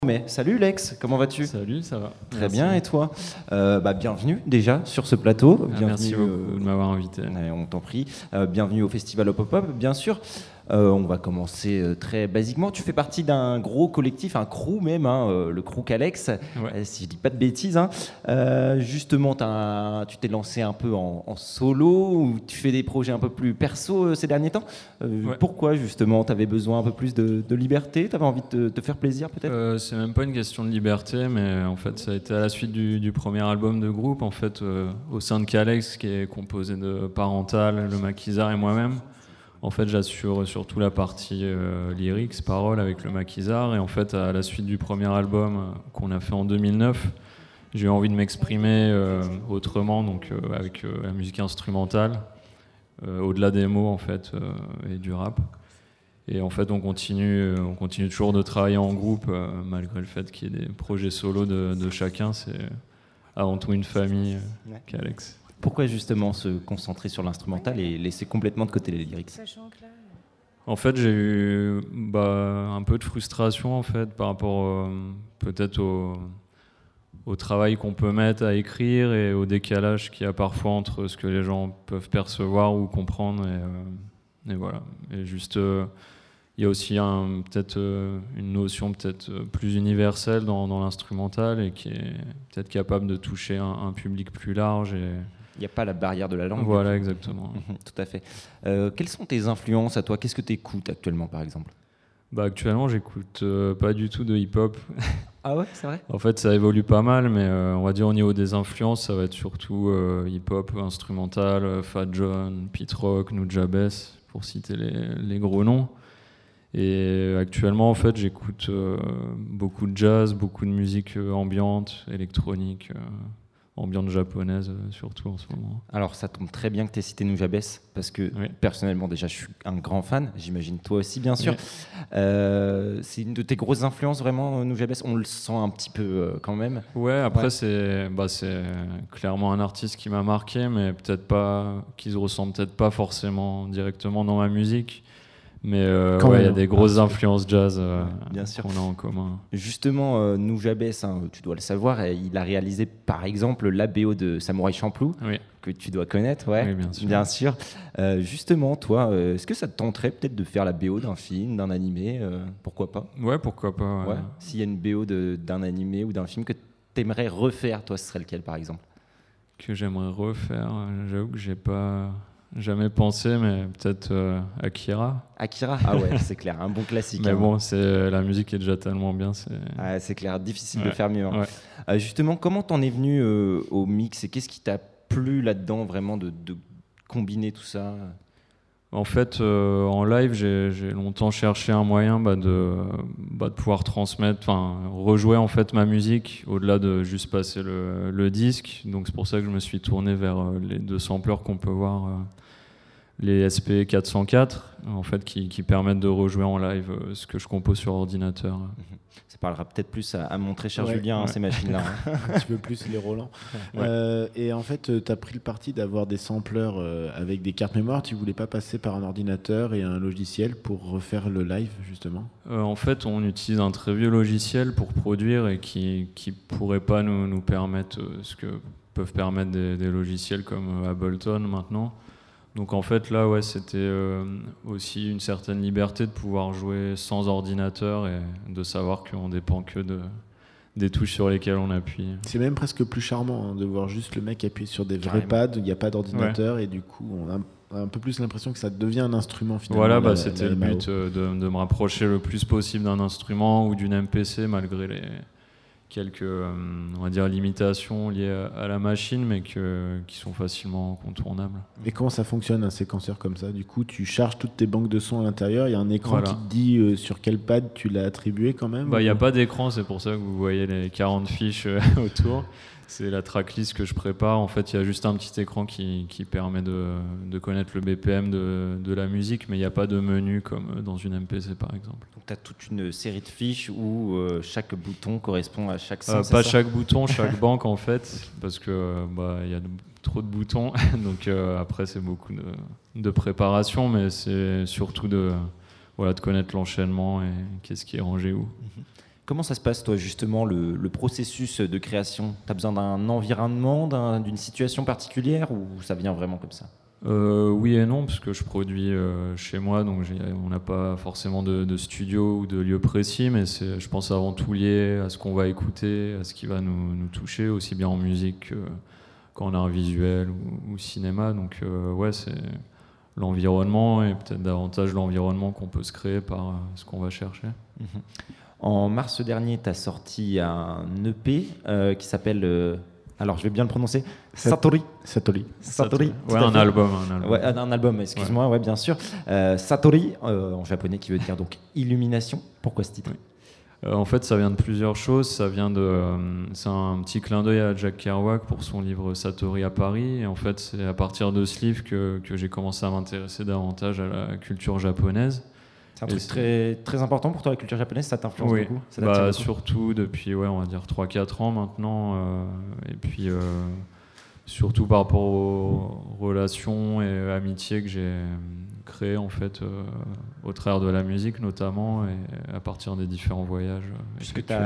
Mais salut Lex, comment vas-tu? Salut, ça va. Très Merci. bien, et toi? Bienvenue déjà sur ce plateau. Bienvenue, Merci beaucoup de m'avoir invité. on t'en prie. Bienvenue au Festival Hop Hop Hop, bien sûr. On va commencer très basiquement. Tu fais partie d'un gros collectif, un crew même, le crew Calex, Ouais. si je dis pas de bêtises. Justement, tu t'es lancé un peu en solo, ou tu fais des projets un peu plus perso ces derniers temps. Ouais. Pourquoi justement? Tu avais besoin un peu plus de liberté? Tu avais envie de te faire plaisir peut-être? C'est même pas une question de liberté, mais en fait, ça a été à la suite du premier album de groupe, en fait, au sein de Calex, qui est composé de Parental, le Maquisard et moi-même. En fait, j'assure surtout la partie lyrics, paroles avec le Maquisard. Et en fait, à la suite du premier album qu'on a fait en 2009, j'ai eu envie de m'exprimer autrement, donc avec la musique instrumentale, au-delà des mots en fait, et du rap. Et en fait, on continue toujours de travailler en groupe, malgré le fait qu'il y ait des projets solos de chacun. C'est avant tout une famille qu'Alex. Pourquoi justement se concentrer sur l'instrumental et laisser complètement de côté les lyrics? En fait, j'ai eu un peu de frustration en fait, par rapport peut-être au travail qu'on peut mettre à écrire et au décalage qu'il y a parfois entre ce que les gens peuvent percevoir ou comprendre. Et voilà. Et juste, il y a aussi peut-être une notion peut-être plus universelle dans l'instrumental et qui est peut-être capable de toucher un public plus large. Il n'y a pas la barrière de la langue. Voilà, exactement. Tout à fait. Quelles sont tes influences à toi? Qu'est-ce que tu écoutes actuellement, par exemple? Actuellement, j'écoute pas du tout de hip-hop. Ah ouais, c'est vrai? En fait, ça évolue pas mal, mais on va dire au niveau des influences, ça va être surtout hip-hop, instrumental, Fat John, Pete Rock, Nujabes, pour citer les gros noms. Et actuellement, en fait, j'écoute beaucoup de jazz, beaucoup de musique ambiante, électronique, ambiante japonaise surtout en ce moment. Alors, ça tombe très bien que tu aies cité Nujabes, parce que personnellement, déjà, je suis un grand fan. J'imagine toi aussi, bien sûr. C'est une de tes grosses influences, vraiment, Nujabes. On le sent un petit peu quand même. Ouais, après, c'est clairement un artiste qui m'a marqué, mais peut-être pas, qui se ressent peut-être pas forcément directement dans ma musique. Mais il y a des grosses influences jazz bien sûr. qu'on a en commun. Justement, Nujabes, tu dois le savoir, il a réalisé par exemple la BO de Samouraï Champloo, que tu dois connaître. Oui, bien sûr. Justement, toi, est-ce que ça te tenterait peut-être de faire la BO d'un film, d'un animé? Pourquoi pas? Ouais, pourquoi pas. Ouais. S'il y a une BO d'un animé ou d'un film que tu aimerais refaire, toi, ce serait lequel par exemple? Que j'aimerais refaire, j'avoue que j'ai pas jamais pensé, mais peut-être Akira. Akira, ah ouais, c'est clair, un bon classique. Mais bon, la musique est déjà tellement bien. C'est clair, difficile de faire mieux. Justement, comment t'en es venu au mix et qu'est-ce qui t'a plu là-dedans vraiment de combiner tout ça? En fait, en live, j'ai longtemps cherché un moyen de pouvoir transmettre, rejouer en fait ma musique au-delà de juste passer le disque. Donc c'est pour ça que je me suis tourné vers les deux sampleurs qu'on peut voir, les SP404, en fait, qui permettent de rejouer en live ce que je compose sur ordinateur. Ça parlera peut-être plus à mon très cher Julien, ces machines-là. Un petit peu plus les Roland. Et en fait, tu as pris le parti d'avoir des sampleurs avec des cartes mémoire. Tu voulais pas passer par un ordinateur et un logiciel pour refaire le live, justement? En fait, on utilise un très vieux logiciel pour produire et qui pourrait pas nous permettre ce que peuvent permettre des logiciels comme Ableton maintenant. Donc en fait là c'était aussi une certaine liberté de pouvoir jouer sans ordinateur et de savoir qu'on dépend que des touches sur lesquelles on appuie. C'est même presque plus charmant de voir juste le mec appuyer sur des vrais pads, il n'y a pas d'ordinateur et du coup on a un peu plus l'impression que ça devient un instrument finalement. Voilà, c'était le but de me rapprocher le plus possible d'un instrument ou d'une MPC malgré les quelques on va dire limitations liées à la machine mais qui sont facilement contournables. Et comment ça fonctionne un séquenceur comme ça? Du coup tu charges toutes tes banques de sons à l'intérieur, il y a un écran qui te dit sur quel pad tu l'as attribué quand même? Il n'y a pas d'écran, c'est pour ça que vous voyez les 40 fiches autour. C'est la tracklist que je prépare. En fait, il y a juste un petit écran qui permet de connaître le BPM de la musique, mais il n'y a pas de menu comme dans une MPC, par exemple. Donc, tu as toute une série de fiches où chaque bouton correspond à chaque sens. Pas chaque bouton, chaque banque, en fait, parce que y a trop de boutons. Donc, après, c'est beaucoup de préparation, mais c'est surtout de connaître l'enchaînement et qu'est-ce qui est rangé où. Comment ça se passe, toi, justement, le processus de création? Tu as besoin d'un environnement, d'une situation particulière, ou ça vient vraiment comme ça? Oui et non, parce que je produis chez moi, donc on n'a pas forcément de studio ou de lieu précis, mais c'est, je pense, avant tout lié à ce qu'on va écouter, à ce qui va nous toucher, aussi bien en musique qu'en art visuel ou cinéma. Donc ouais, c'est l'environnement, et peut-être davantage l'environnement qu'on peut se créer par ce qu'on va chercher. En mars dernier, tu as sorti un EP qui s'appelle... alors, je vais bien le prononcer. Satori. Ouais, un album. Ouais, un album, excuse-moi, ouais, bien sûr. Satori, en japonais, qui veut dire donc illumination. Pourquoi ce titre? En fait, ça vient de plusieurs choses. C'est un petit clin d'œil à Jack Kerouac pour son livre Satori à Paris. Et en fait, c'est à partir de ce livre que j'ai commencé à m'intéresser davantage à la culture japonaise. C'est un truc très, très important pour toi, la culture japonaise, ça t'influence beaucoup? Beaucoup. Surtout depuis, on va dire 3-4 ans maintenant. Et puis, surtout par rapport aux relations et amitiés que j'ai créées, en fait, au travers de la musique notamment, et à partir des différents voyages. Puisque tu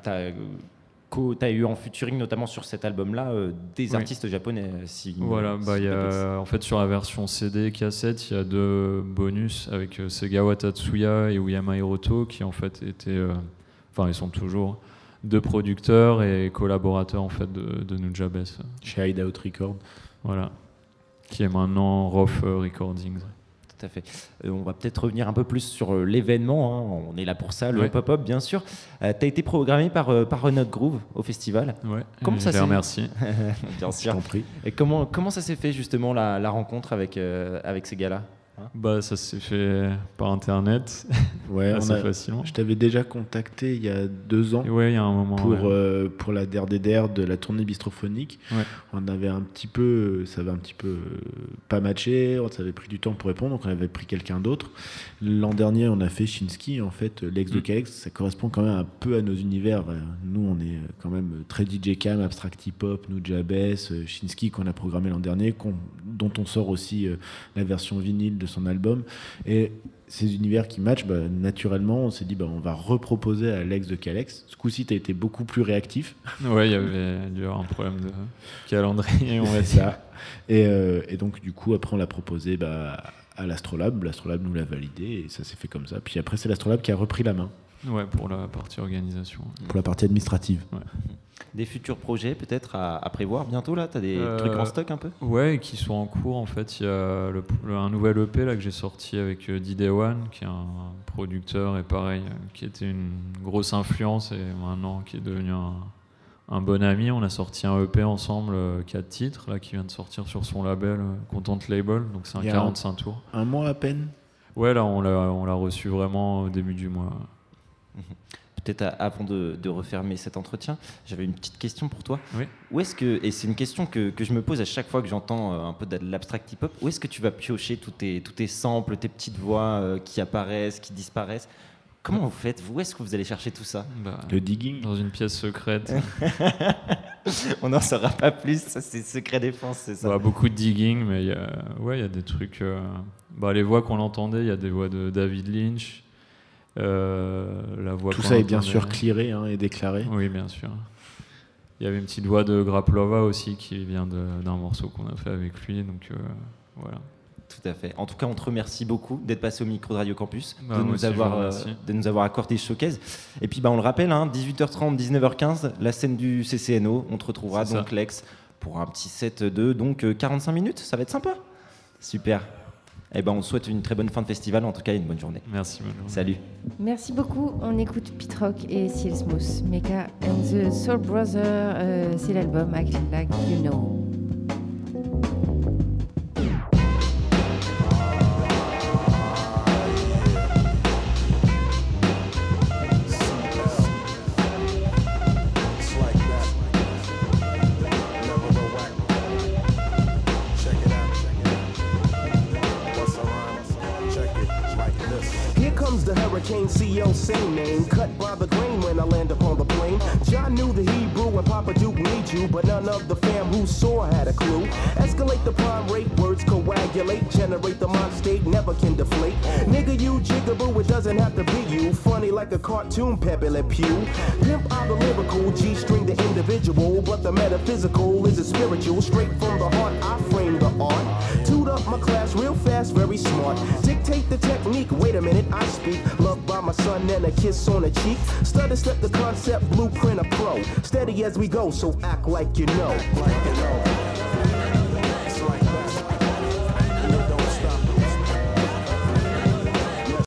as eu en featuring, notamment sur cet album-là, des artistes japonais. Voilà, en fait, sur la version CD cassette, il y a 2 bonus avec Segawa Tatsuya et Uyama Hiroto, qui en fait étaient, ils sont toujours 2 producteurs et collaborateurs en fait de Nujabes. Chez Hideout Records. Voilà, qui est maintenant Rough Recordings. Tout à fait. On va peut-être revenir un peu plus sur l'événement, hein. On est là pour ça, le pop-up bien sûr. Tu as été programmé par Renaud Groove au festival. Ouais, comment ça s'est... Remercie. Bien sûr. Je t'en prie. Et comment ça s'est fait justement la rencontre avec ces gars-là? Ça s'est fait par internet, assez facilement. Je t'avais déjà contacté il y a 2 ans, il y a un moment, pour la DRDR de la tournée bistrophonique. On avait ça avait un petit peu pas matché, ça avait pris du temps pour répondre, donc on avait pris quelqu'un d'autre. L'an dernier, on a fait Shinski, en fait, l'ex de Kalex. Ça correspond quand même un peu à nos univers. Nous, on est quand même très DJ Cam, Abstract Hip Hop, Nujabes, Shinski qu'on a programmé l'an dernier, dont on sort aussi la version vinyle de son album, et ces univers qui matchent, naturellement on s'est dit on va reproposer à l'ex de Kalex. Ce coup-ci tu as été beaucoup plus réactif. Ouais, il y avait dû avoir un problème de calendrier, on va dire ça. Et donc du coup après on l'a proposé à l'Astrolabe nous l'a validé, et ça s'est fait comme ça. Puis après c'est l'Astrolabe qui a repris la main. Ouais, pour la partie organisation. Pour la partie administrative. Ouais. Des futurs projets peut-être à prévoir bientôt là? Tu as des trucs en stock un peu? Ouais, qui sont en cours en fait. Il y a un nouvel EP là que j'ai sorti avec D-Day One, qui est un producteur, et pareil, qui était une grosse influence et maintenant qui est devenu un bon ami. On a sorti un EP ensemble, 4 titres là, qui vient de sortir sur son label Content Label, donc c'est un 45 tours. Un mois à peine? Ouais, là on l'a reçu vraiment au début du mois. Peut-être avant de refermer cet entretien, j'avais une petite question pour toi. Oui. Où est-ce que, et c'est une question que je me pose à chaque fois que j'entends un peu de l'abstract hip-hop, où est-ce que tu vas piocher tous tes samples, tes petites voix qui apparaissent, qui disparaissent? Comment vous faites? Où est-ce que vous allez chercher tout ça? Le digging. Dans une pièce secrète. On n'en saura pas plus, ça c'est secret défense, c'est ça? Beaucoup de digging, mais il y a des trucs... les voix qu'on entendait, il y a des voix de David Lynch. La voix tout ça est bien sûr clearé et déclaré. Oui, bien sûr. Il y avait une petite voix de Graplova aussi qui vient d'un morceau qu'on a fait avec lui, donc voilà. Tout à fait. En tout cas, on te remercie beaucoup d'être passé au micro de Radio Campus, de nous avoir accordé ce showcase. Et puis, on le rappelle, 18h30, 19h15, la scène du CCNO. On te retrouvera donc, Lex, pour un petit set de 45 minutes. Ça va être sympa. Super. On te souhaite une très bonne fin de festival, en tout cas une bonne journée. Merci, bonne journée. Salut. Merci beaucoup. On écoute Pete Rock et Seal Smooth. Mecca and the Soul Brother, c'est l'album Acting Like You Know. CO, same name, cut by the grain when I land upon the plane. John knew the Hebrew and Papa Duke need you, but none of the fam who saw had a clue. Escalate the prime rate, words coagulate. regulate, generate the mind state, never can deflate. Nigga, you jiggaboo, it doesn't have to be you. Funny like a cartoon, Pepe Le Pew. Pimp out the lyrical, G-string the individual, but the metaphysical is a spiritual. Straight from the heart, I frame the art. Toot up my class real fast, very smart. Dictate the technique, wait a minute, I speak. Loved by my son and a kiss on the cheek. Stutter step the concept, blueprint a pro. Steady as we go, so act like you know.